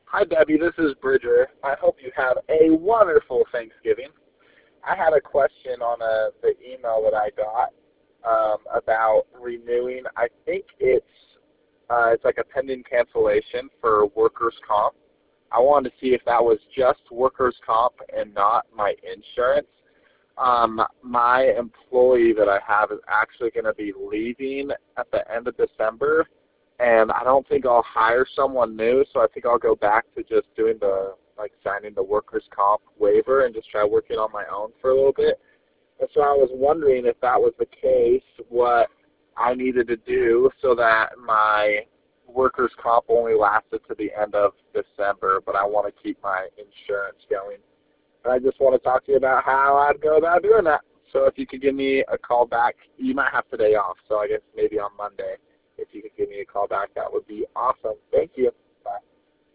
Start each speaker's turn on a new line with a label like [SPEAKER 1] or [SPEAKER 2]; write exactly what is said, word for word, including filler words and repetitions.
[SPEAKER 1] Hi, Debbie. This is Bridger. I hope you have a wonderful Thanksgiving. I had a question on a, the email that I got um, about renewing. I think it's uh, it's like a pending cancellation for workers' comp. I wanted to see if that was just workers' comp and not my insurance. Um, my employee that I have is actually going to be leaving at the end of December, and I don't think I'll hire someone new, so I think I'll go back to just doing the, like, signing the workers' comp waiver and just try working on my own for a little bit. And so I was wondering if that was the case, what I needed to do so that my workers' comp only lasted to the end of December, but I want to keep my insurance going. And I just want to talk to you about how I'd go about doing that. So if you could give me a call back, you might have today off, so I guess maybe on Monday, if you could give me a call back, that would be awesome. Thank you.